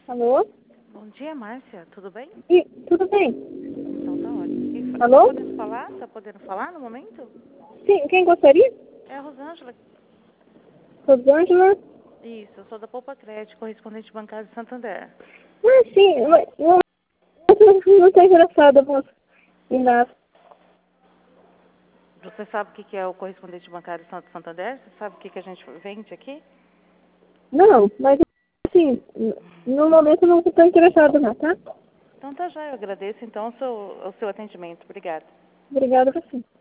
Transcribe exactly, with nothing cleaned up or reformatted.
Alô? Bom dia, Márcia. Tudo bem? E, tudo bem? Então tá ótimo. Está Alô? podendo falar? Está podendo falar no momento? Sim, quem gostaria? É a Rosângela. Rosângela? Isso, eu sou da Poupa Crédito, correspondente bancário de Santander. Ah, sim, mas não, não está engraçada, moça. E nada. Você sabe o que que é o correspondente bancário de Santo- Santander? Você sabe o que que a gente vende aqui? Não, mas assim, no momento não estou interessada, não, tá? Então tá já, eu agradeço então o seu, o seu atendimento. Obrigada. Obrigada por sim.